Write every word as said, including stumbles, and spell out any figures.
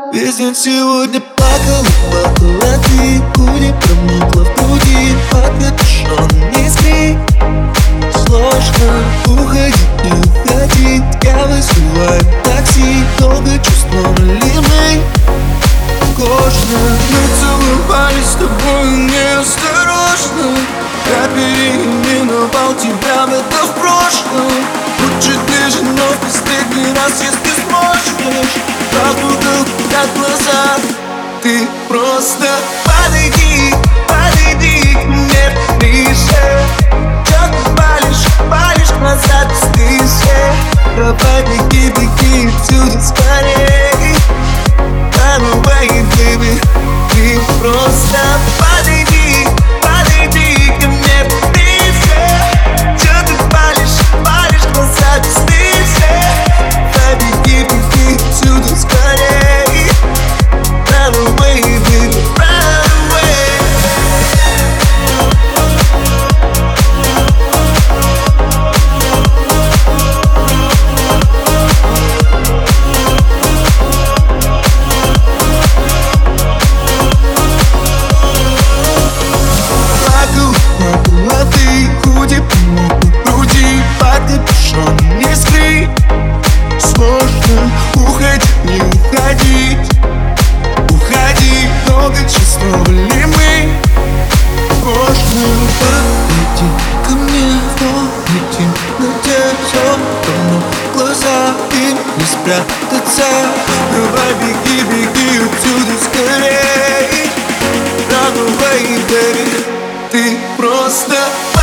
Весь день сегодня плакала, плакала ты. Худи промокла в груди, под капюшон не скрий. Сложно уходить, не уходить. Я вызываю такси, долго чувствовали мы кожно. Мы целовались с тобой неосторожно. Я переименовал тебя в это в прошлом. Будь чуть ближе, но в последний раз, если сможешь. Попутал как глаза. Ты просто подойди, подойди к мне ближе. Чё ты палишь, палишь глаза быстрее. Давай беги, беги отсюда скорей. Run away, baby. Ты просто подойди, подойди ко мне ближе. Чё ты палишь, палишь глаза быстрее. Давай беги, беги отсюда скорей. Run away, baby, run away. Плакал, плакала ты. Худи помог в груди, под капюшон не скрий. Сложно уходить, не уходить. Уходи, долго чувствовали мы кожно. Подойди ко мне, полетим на тебе. Все равно глаза им не спрятаться. Давай беги, беги отсюда скорей. Run away, baby. Ты просто